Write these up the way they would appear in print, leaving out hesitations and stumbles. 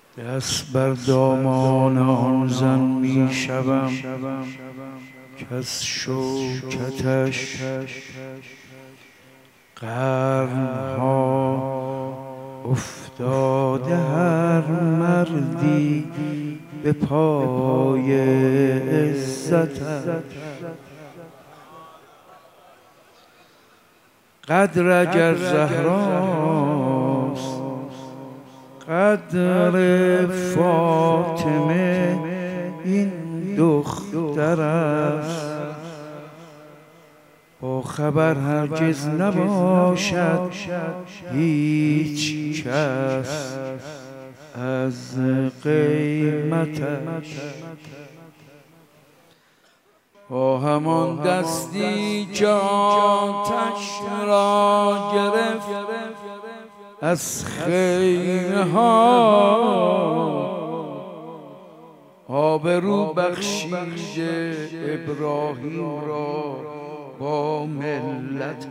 دست بر دامان آن زن می شوم که از شوکتش قرنها افتاده هر مردی به پای عزتش. قدر اگر زهراست قدر فاطمه این دختر است. با خبر هرگز نباشد هیچ کس از قیمتش. با همان دستی که آتش را گرفت از خیمه ها آبرو بخشیده ابراهیم را با ملتش.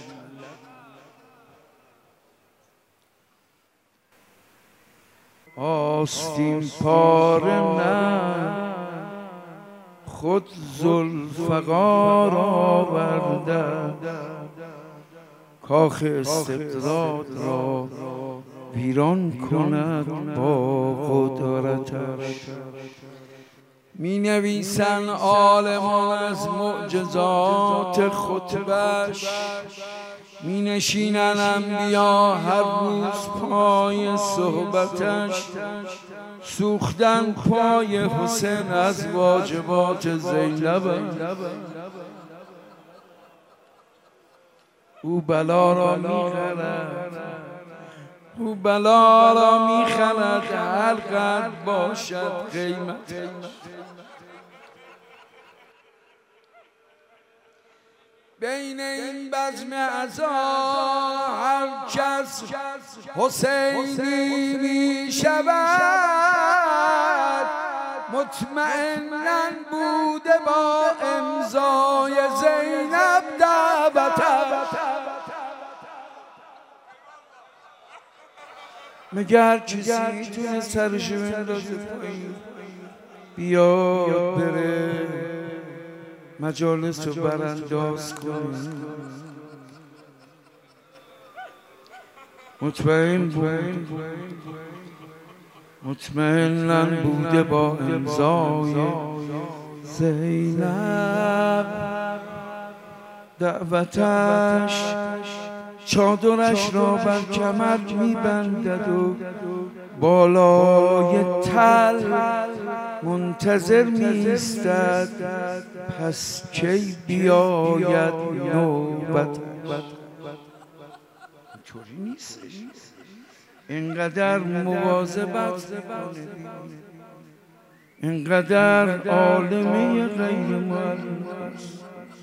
آستین پاره نه خود ذوالفقار آورده کاخ استبداد را ویران کند با قدرتش. می نویسن عالمان از معجزات خطبش، می نشینن انبیا هر روز پای صحبتش. سوختن پای حسین از واجبات زینب، او بلا را میخرد، او بلا را میخرد هر قدر باشد قیمتش. بین این بزم عزا هر کس حسینی می شود مطمئناً بوده با امضای زینب دعوتش. مگر کسی تونه سرشو بندازه پایین بیاد بره مجالس رو برانداز کنیم؟ مطمئناً بوده با امضای زینب دعوتش. چادرش را بر کمر میبندد و بالای تل منتظر میستد پس کی بیاید نوبت. اینطوری نیست، اینقدر مواظبت میکنه، اینقدر عالمه غیر معلوم است.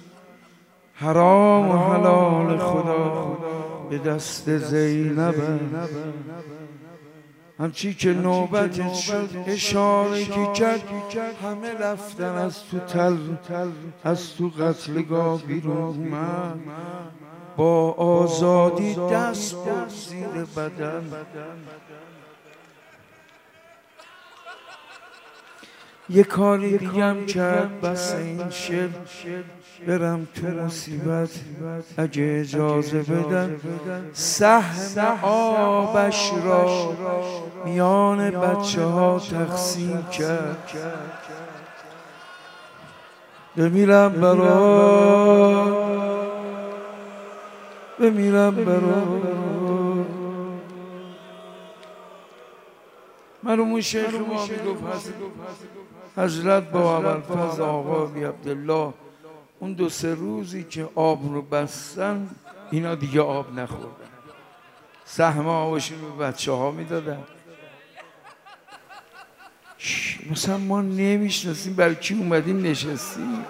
حرام و حلال خدا به دست زینب. همچی که نوبتت شد اشاره که کرد همه رفتن از تو تل، از تو قتلگاه بیرون اومد با آزادی دست برد زیر بدن. یه کاری دیگم کرد بس این شب برم تو مصیبت اگه اجازه بدن. سهم آبش را میان بچه ها تقسیم کرد. بمیرم برا مرحوم شیخ ما میگفت حضرت با ابوالفضل آقا بی عبدالله اون 2-3 روزی که آب رو بستن اینا دیگه آب نخوردن، سهم آبشون رو بچه ها میدادن. مثلا ما نمیشناسیم برای کی اومدیم نشستیم.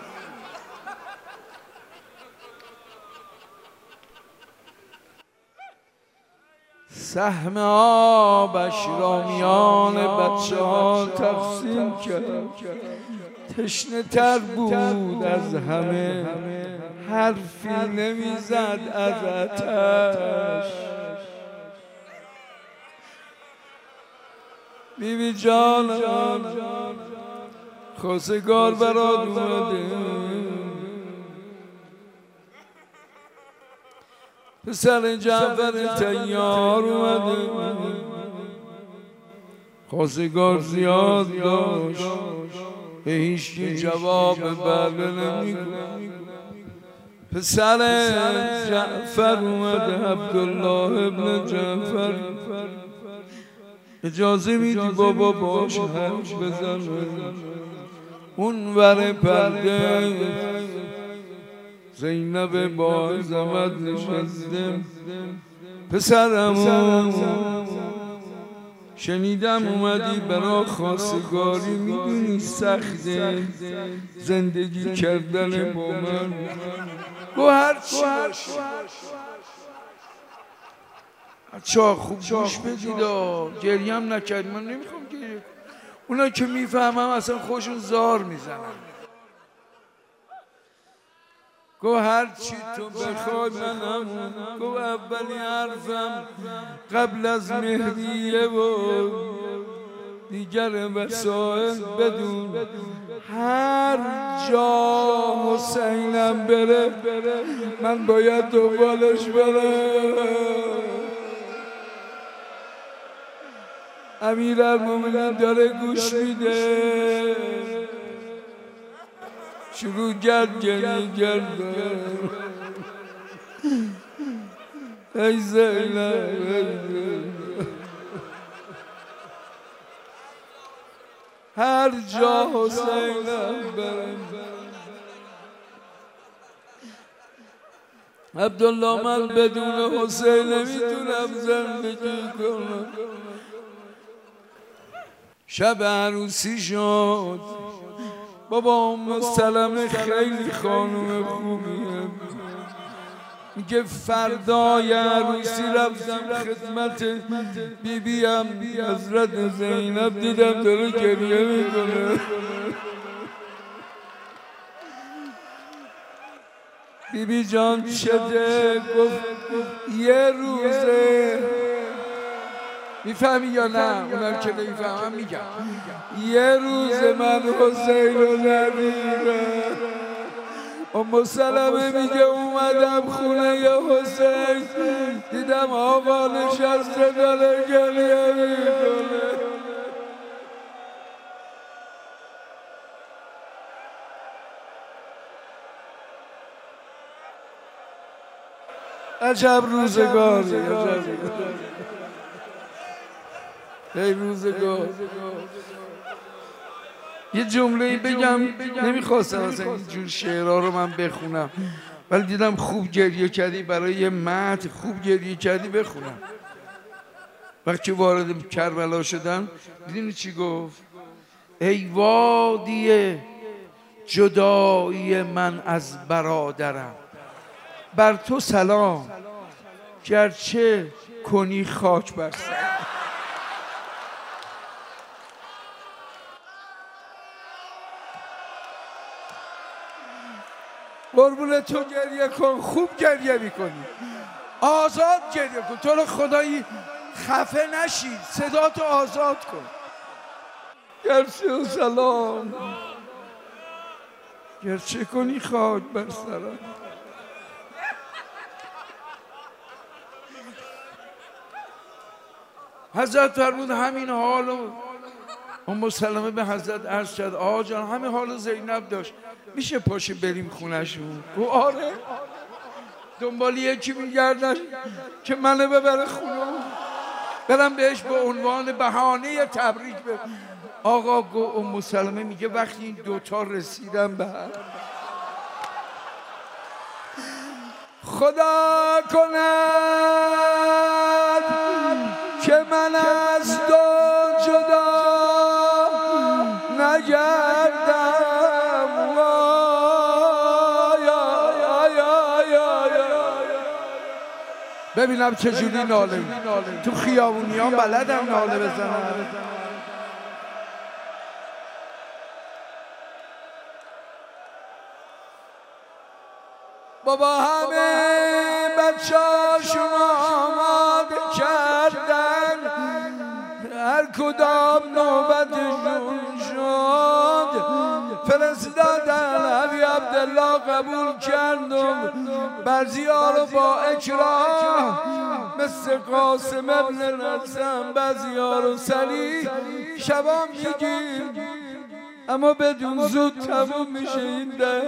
سهم آبش را میان بچه ها تقسیم کرد. تشنه تر بود از همه، حرفی نمیزد از آتش. بیبی جانم خواستگار برات اومده، پسر جعفر طیار اومده. خواستگار زیاد داشت، به هیچکی جواب بله نمیگفت. پسر جعفر اومده، عبدالله ابن جعفر. اجازه میدی بابا باش حرف بزنه؟ اون ور پرده زینب با عظمت نشسته. پسرمون شنیدم اومدی برا خواستگاری، میدونی سخته زندگی کردن با من. گو هرچی باشه بچه‌ها خوب گوش بدید، گریه هم نکرد. من نمیخوام گریه کنم. اونا که میفهمم اصلا خودشون زار میزنن. گو هرچی تو بخوای منم. گو اولی حرفم قبل از مهریه و دیگر وسائل بدون، هر جا حسینم بره من باید دنبالش برم. امیرالمومنین داره گوش میده، شروع کرد گریه کردن. ای زینب هر جا حسینم برم. عبدالله من بدون حسین نمیتونم زندگی کنم. شب عروسی شد. بابا ام سلمه خیلی خانوم خوبیه، میگه فردای عروسی رفتم خدمت بیبیم حضرت زینب، دیدم داره گریه میکنه. بیبی جان شده؟ گفت یه روزه. میفهمی یا نه؟ اونم که نمیفهمم میگم یه روز من حسین رو ندیدم. ام سلمه میگه اومدم خونه ی حسین، دیدم آقا نشسته داره گریه میکنه. عجب روزگاری، ای روزگار. یه جمله بگم، نمیخواستم اصلا اینجور شعرها رو من بخونم، ولی دیدم خوب گریه کردی، برای یه مدح خوب گریه کردی بخونم. وقتی وارد کربلا شدم دیدین چی گفت؟ ای وادی جدایی من از برادرم، بر تو سلام گرچه کنی خاک بر سرم. قربون تو گریه کن، خوب گریه میکنی، آزاد گریه کن. تو رو خدایی خفه نشی، صدا تو آزاد کن. گرچه سلام گرچه کنی خاک بر سرم. حضرت فرمود همین حالو ام سلمه به حضرت عرض کرد آقا جان همین حالو زینب داشت، میشه پاشیم بریم خونه‌شون؟ گفت آره. دنبال یکی میگردن که منو ببره خونه، برم بهش به عنوان بهانه تبریک آقا. گفت ام سلمه میگه وقتی این دوتا رسیدن به هم، خدا کند که من از تو جدا نگردم. ببینم چجوری ناله تو خیابونیان بلدم ناله بزنم. بابا همه بچه‌هاشون آماده کردن، هر کدام نوبتشون شد فرستادن حبیب عبدالله قبول کردم بعضی‌ها رو با اکراه مثل قاسم ابن الحسن، بعضی‌ها رو سریع شبا میگیم اما بدون زود تموم میشه این ده.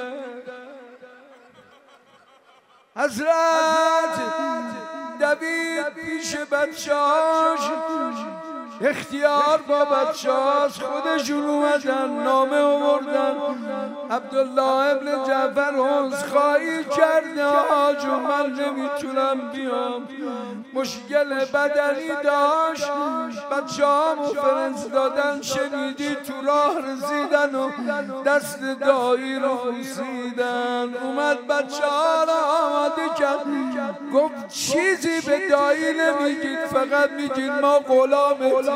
حضرت دوید پیش بچه‌هاش، اختیار با بچه‌هاش خودشون اومدن نامه آوردن. عبدالله ابن جعفر عذرخواهی کرده آجو من نمیتونم بیام، مشکل بدنی داشت. بچه‌هامو فرستادن، شنیدی تو راه رسیدن و دست دایی رو بوسیدن. اومد بچه‌ها رو آماده کرد، گفت چیزی به دایی نمیگید، فقط میگید ما غلامتیم.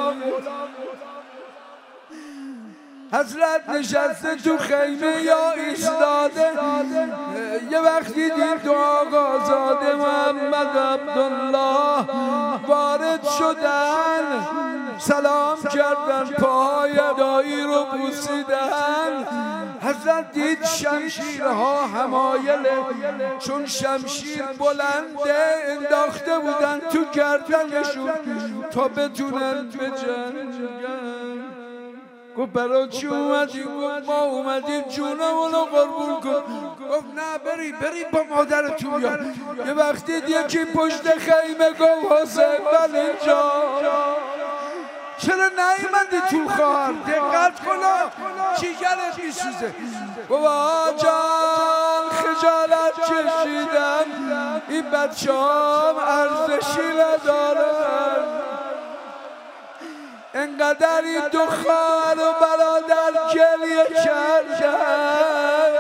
حضرت نشسته تو خیمه یا ایستاده، یه وقتی دید دو آقازاده محمد عبدالله وارد شدن، سلام کردن، پاهای دایی رو بوسیدن. حضرت دید شمشیرها حمایله، چون شمشیر بلنده انداخته بودن تو گردنشون تا بتونن بجنگن. گفت برای چی اومدی؟ گفت ما اومدیم جونمونو قربون کن. گفت نه بری با مادرتون بیار. یه وقتی یکی پشت خیمه گفت حسین من اینجا، چرا نیومدی تو خواهر؟ دقت کنا جیگرت میسوزه. گفت آجان خجالت کشیدم، این بچه هم ارزشی ندارن، انقدر این دو خواهر و برادر گریه کردن.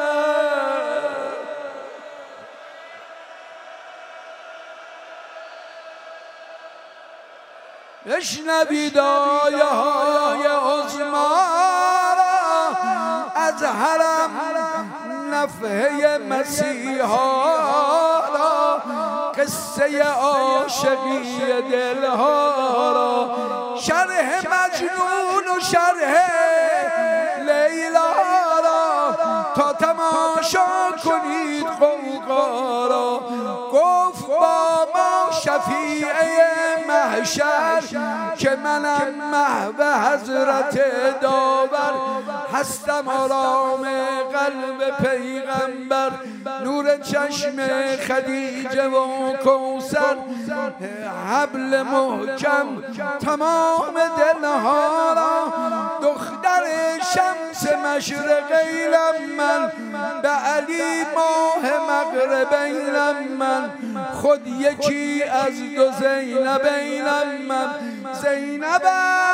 بشنوید آیه های عظما را از حرم، نفحه مسیحا را، قصه عاشقی دلها را، شرح مجنون و شرح لیلا را، تا تماشا کنید غوغا را. گفت با ما شفیع محشر که منم محو حضرت داور، هستم آرام قلب پیغمبر، نور چشم خدیجه و کوثر، حبل محکم تمام دلها را، دختر شمس مشرقینم من، به علی ماه مغربینم من، خود یکی از دو زینبینم من، زینبم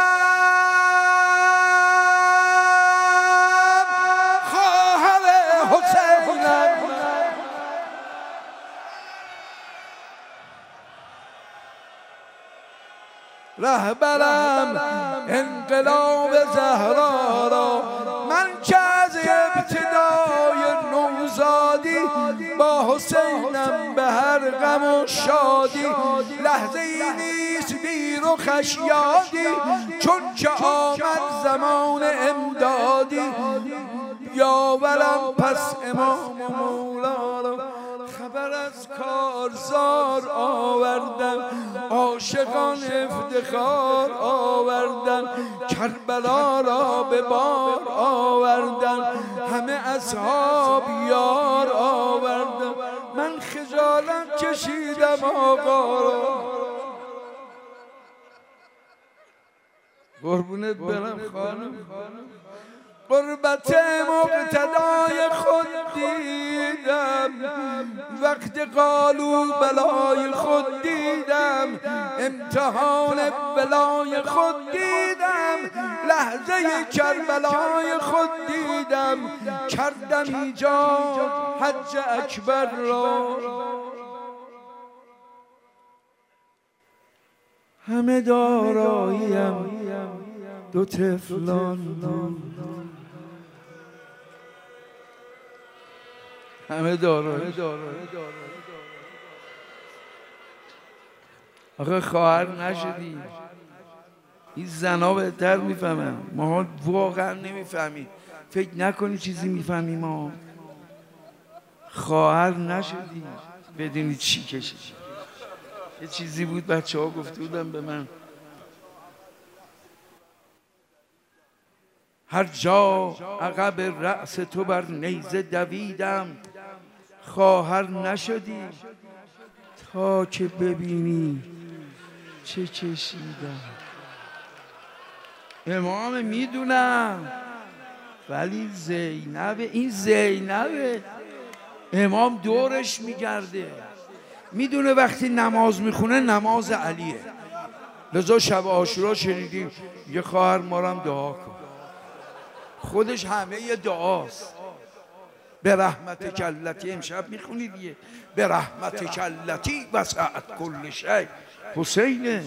خواهر حسینم. رهبرم انقلاب زهرا را، من که از ابتدای نوزادی با حسینم به هر غم و شادی، لحظه ای نیست بی رخش یادی، چون که آمد زمان امدادی، یاورم پس امام مولا را، خبر از کارزار آوردن، عاشقان افتخار آوردن، کربلا را به بار آوردن، همه اصحاب یار آوردن. من خجالت کشیدم آقا را، قربونت برم خانم، قربت مقتدای خود دیدم، وقت قالو بلای خود دیدم، امتحان بلای خود دیدم، لحظه کربلای خود دیدم، کردم ایجاد حج اکبر را. همه داراییم دو طفلان بود، همه دارایی. آخه خواهر نشدی، این زنا بهتر میفهمن، ما واقعا نمیفهمیم. فکر نکنی چیزی میفهمیم. ما خواهر نشدیم بدونی چی کشید. یه چیزی بود بچه ها گفته بودن به من، هر جا عقب رأس تو بر نیزه دویدم، خواهر نشدی تا که ببینی چه کشیدم. امام میدونم، ولی زینب، این زینب امام دورش میگرده، میدونه وقتی نماز میخونه نماز علیه. لذا شب عاشورا شنیدیم یه خواهر مارم دعا کن، خودش همه یه دعاست. به رحمت کلتی امشب میخونید دیگه، به رحمت کلتی وسعت کل شی. حسینه.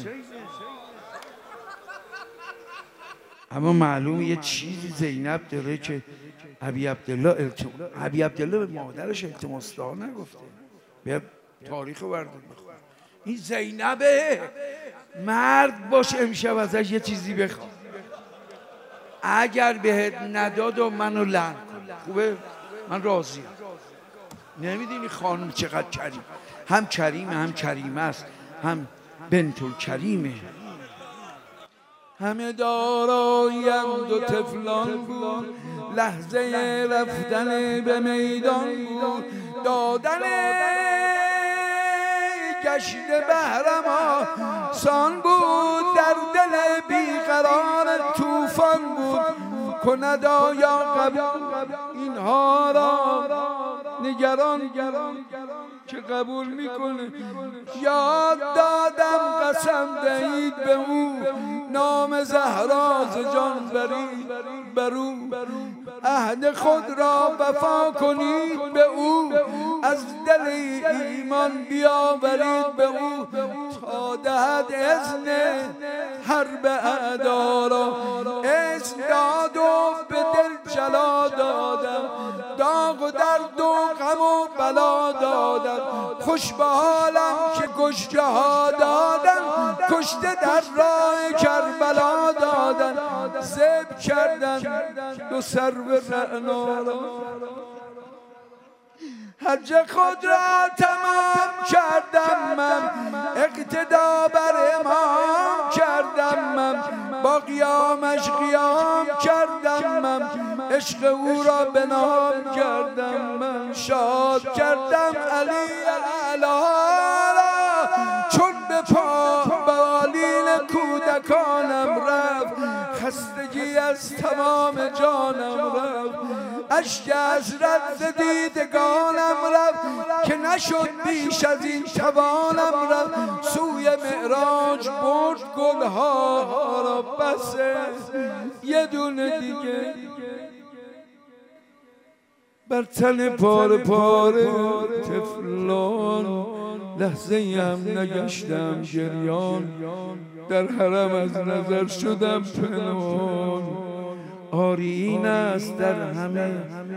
اما معلوم یه چیزی زینب داره که ابی عبدالله به مادرش التماس دعا نگفته. بیا تاریخ رو بردار بخون. این زینبه، مرد باش امشب ازش یه چیزی بخواه، اگر بهت نداد و منو لعن کن، خوبه؟ من راضیم. نمیدونی خانم چقدر کریم، هم کریمه هم کریمه است، هم بنت الکریمه. همه دارایم دو طفلان بود، لحظه رفتن به میدان بود، دادن گشت بهرم آسان بود، در دل بیقرار طوفان بود، کند آیا قبل اینها را نگران که قبول میکنه. یاد دادم قسم دهید به او، نام زهرا ز جان برید برو، عهد خود را وفا کنید به او، از دل ایمان بیاورید به او، تا دهد اذن حرب اعدا را. اذن داد و به دل جلا دادم، داغ و درد و غم و بلا دادم، خوش به حالم که کشته ها دادن، کشته در راه کربلا دادن، ذبح کردن دو سرو رعنا را. حج خود را تمام کردم من، اقتدا بر امام کردم من، با قیامش قیام کردم من، عشق او را به نام کردم من، شاد کردم علی اعلی را، چون به بالین کودکانم رفت، خستگی از تمام جانم رفت، اشک حسرت ز دیدگانم رفت، که نشد بیش از این توانم رفت، سوی معراج برد گلها را، بس یه دونه دیگه بر تن پاره پاره طفلان، لحظه هم نگشتم گریان، در حرم از نظر شدم پنهان. آری این است در همه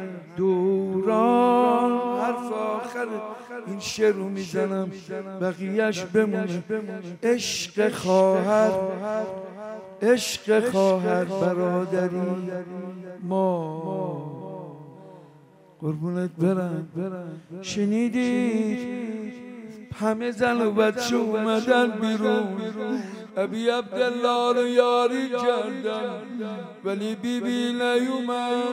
دوران. حرف آخر این شعر رو میزنم بقیهش بمونه. عشق خواهر، عشق خواهر برادری ما، قربونت برم. شنیدید همه زن و بچه اومدن بیرون، ابی عبدالله رو یاری کردن، ولی بی بی نیومد،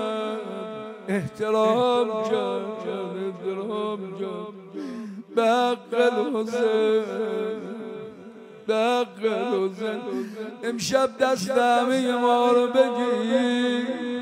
احترام کرد، احترام کرد به حق الحسین، به حق الحسین. امشب دست همه ما رو بگیر.